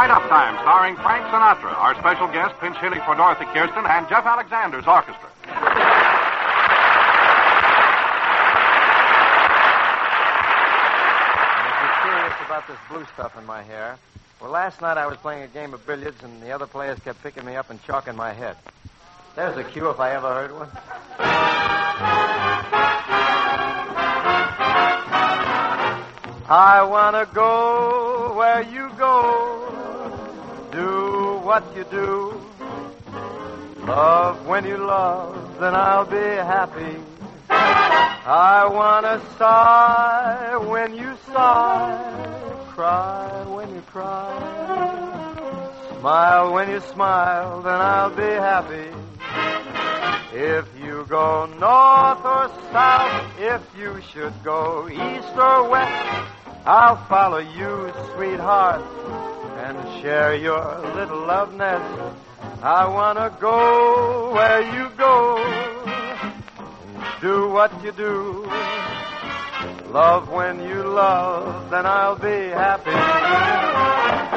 Right Up Time, starring Frank Sinatra. Our special guest, pinch hitting for Dorothy Kirsten, and Jeff Alexander's orchestra. If you're curious about this blue stuff in my hair, well, last night I was playing a game of billiards, and the other players kept picking me up and chalking my head. There's a cue if I ever heard one. I want to go where you go, do what you do, love when you love, then I'll be happy. I want to sigh when you sigh, cry when you cry, smile when you smile, then I'll be happy. If you go north or south, if you should go east or west, I'll follow you, sweetheart, and share your little love nest. I want to go where you go, and do what you do, love when you love, then I'll be happy.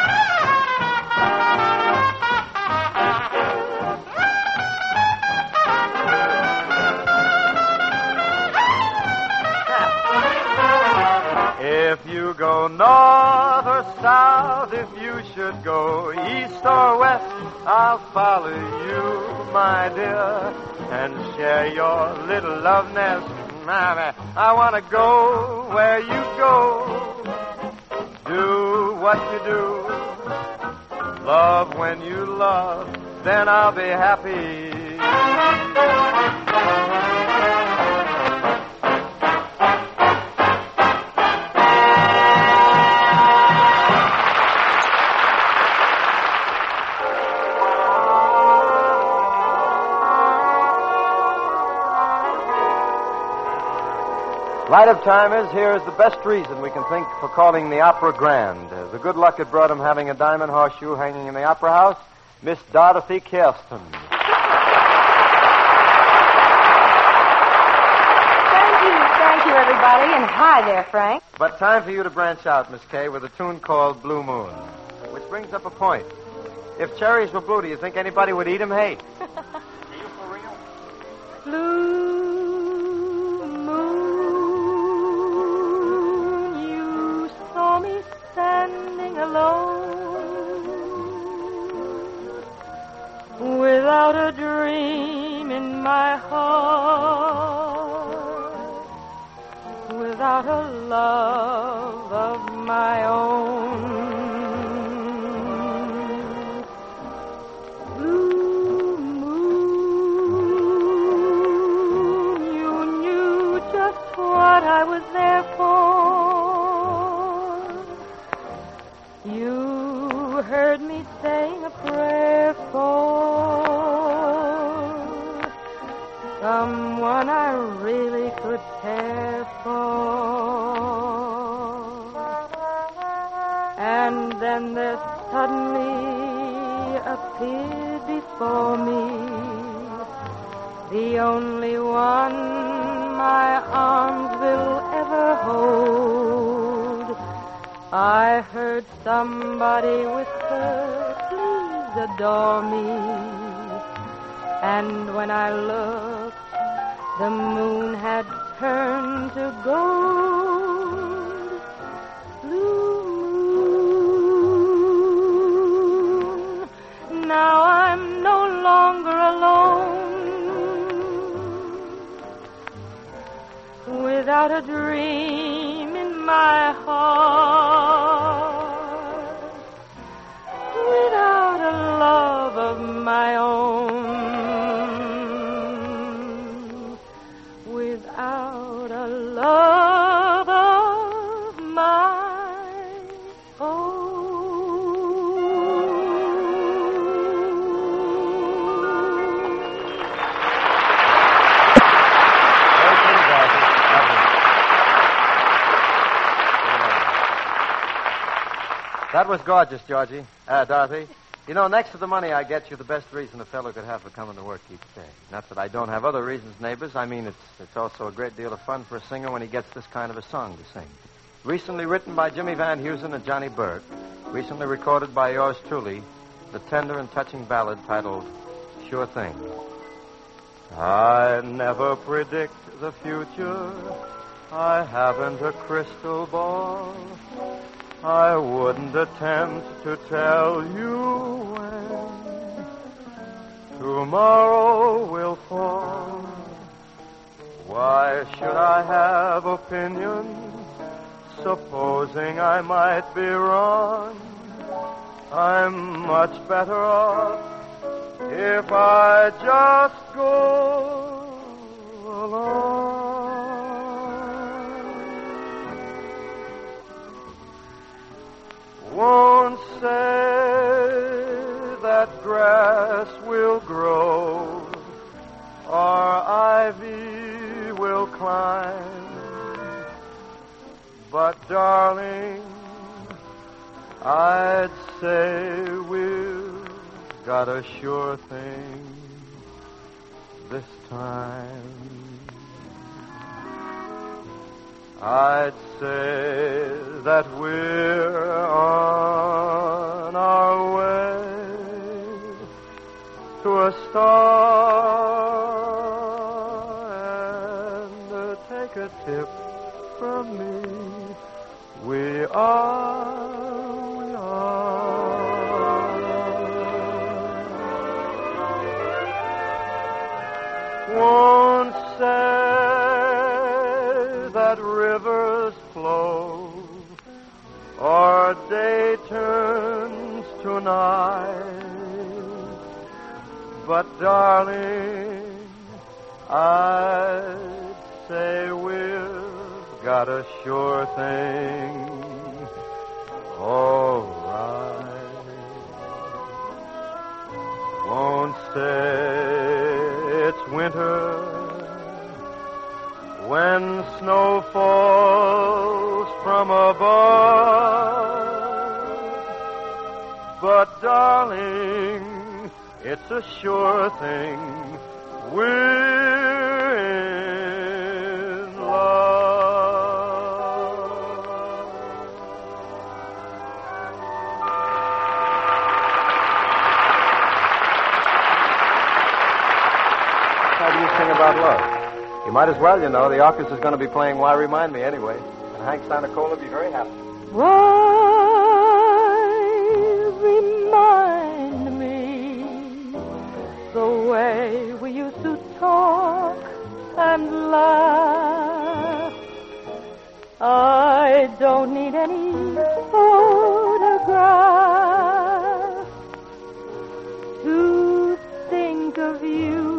If you go north or south, if you should go east or west, I'll follow you, my dear, and share your little love nest. I want to go where you go, do what you do, love when you love, then I'll be happy. Light of Time is here's the best reason we can think for calling the opera grand. The good luck it brought him having a diamond horseshoe hanging in the opera house, Miss Dorothy Kirsten. Thank you, everybody, and hi there, Frank. But time for you to branch out, Miss Kay, with a tune called Blue Moon, which brings up a point. If cherries were blue, do you think anybody would eat them? Hey. Are you for real? Blue moon, you saw me standing alone, without a dream in my heart, without a love of my own. What I was there for. You heard me saying a prayer for someone I really could care for. And then there suddenly appeared before me the only one my arms will ever hold. I heard somebody whisper, please adore me. And when I looked, the moon had turned to gold. Blue moon, now I'm no longer alone, without a dream in my heart, without a love of my own, without a love of my own. That was gorgeous, Georgie. Dorothy. You know, next to the money I get you, the best reason a fellow could have for coming to work each day. Not that I don't have other reasons, neighbors. I mean, it's also a great deal of fun for a singer when he gets this kind of a song to sing. Recently written by Jimmy Van Heusen and Johnny Burke. Recently recorded by yours truly, the tender and touching ballad titled Sure Thing. I never predict the future. I haven't a crystal ball. I wouldn't attempt to tell you when tomorrow will fall. Why should I have opinions, supposing I might be wrong? I'm much better off if I just go along. Won't say that grass will grow or ivy will climb, but darling, I'd say we've got a sure thing this time. I'd say that we're on our way to a star, and take a tip from me, we are. Won't say that rivers flow or day turns to night, but darling, I'd say we've got a sure thing. All right. Won't say it's winter when snow falls from above, but darling, it's a sure thing we're in love. How do you sing about love? You might as well, you know. The orchestra's going to be playing Why Remind Me anyway. And Hank Santacola will be very happy. Why remind me the way we used to talk and laugh? I don't need any photograph to think of you.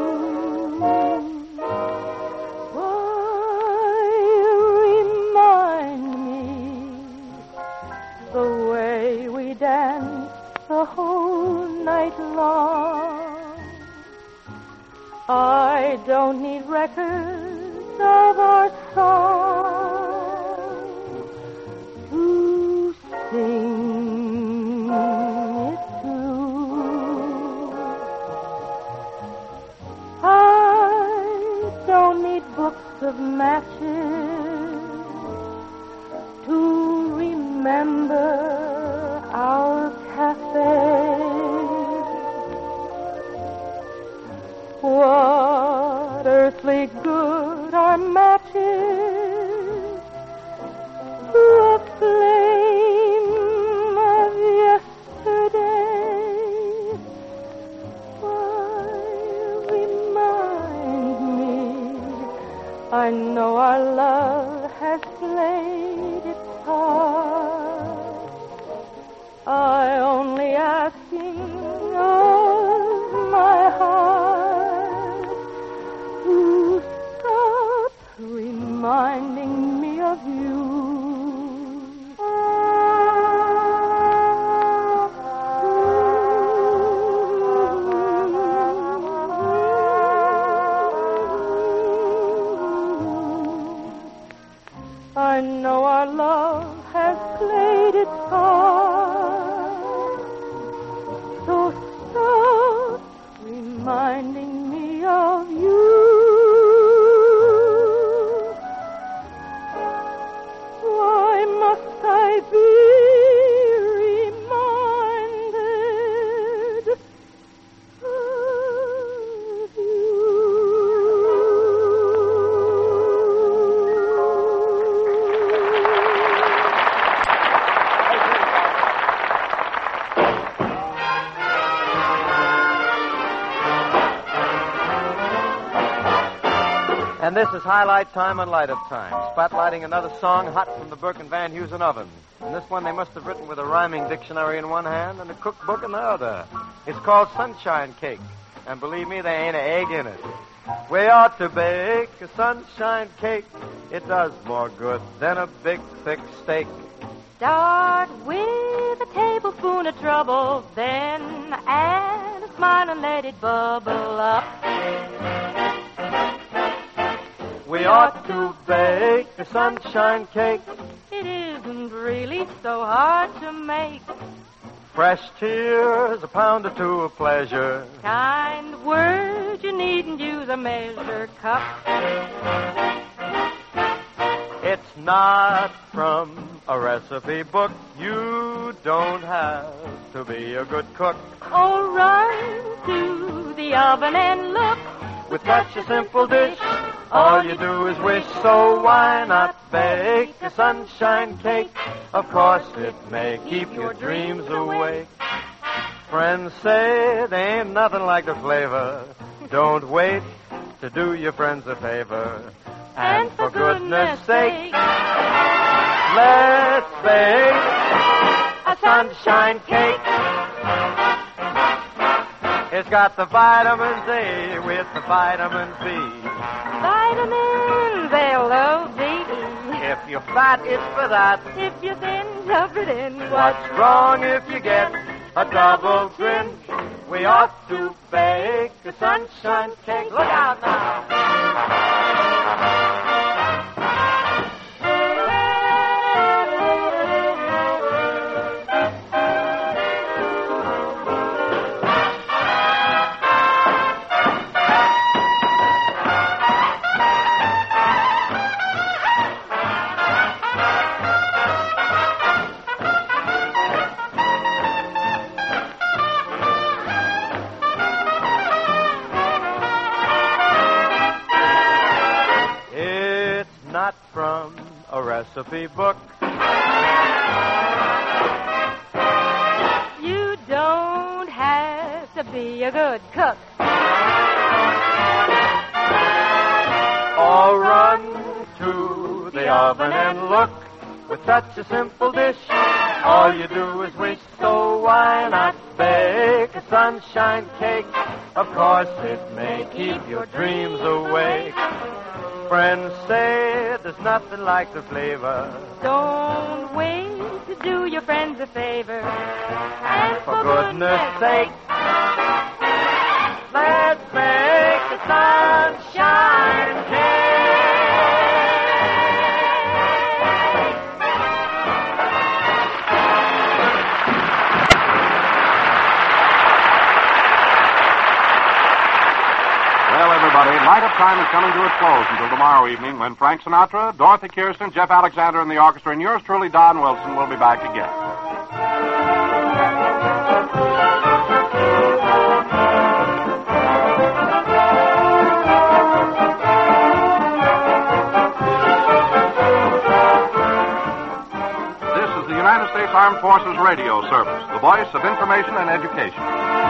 The whole night long, I don't need records of our song to sing it through. I don't need books of matches to remember our cafe. What earthly good are matches to a flame of yesterday? Why remind me? I know our love has played its part. I only asking of my heart to stop reminding me of you. I know our love has played its part, so stop reminding me of you. Why And this is Highlight Time on Light Up Time, spotlighting another song hot from the Burke and Van Heusen oven. And this one they must have written with a rhyming dictionary in one hand and a cookbook in the other. It's called Sunshine Cake, and believe me, there ain't an egg in it. We ought to bake a sunshine cake. It does more good than a big, thick steak. Start with a tablespoon of trouble, then add a smile and let it bubble up. We ought to bake a sunshine cake. It isn't really so hard to make. Fresh tears, a pound or two of pleasure. Kind words, you needn't use a measure cup. It's not from a recipe book. You don't have to be a good cook. Oh, run to the oven and look. With such a simple dish, all you do is wish. So why not bake a sunshine cake? Of course it may keep your dreams awake. Friends say there ain't nothing like the flavor. Don't wait to do your friends a favor. And for goodness sake, let's bake a sunshine cake. It's got the vitamins A with the vitamin B. Vitamins L-O-V-E. If you're fat, it's for that. If you're thin, rub it in. What's wrong if you get a double grin? We ought to bake a sunshine cake. Look out now. From a recipe book. You don't have to be a good cook. Or run to the oven and look. With such a simple dish, all you do is wish. So why not bake a sunshine cake? Of course it may keep your dreams awake. Friends say there's nothing like the flavor. Don't wait to do your friends a favor. And For goodness sake, let's make a sunshine cake. Well, everybody, Light Up Time is coming to its close until tomorrow evening when Frank Sinatra, Dorothy Kirsten, Jeff Alexander, and the orchestra, and yours truly, Don Wilson, will be back again. This is the United States Armed Forces Radio Service, the voice of information and education.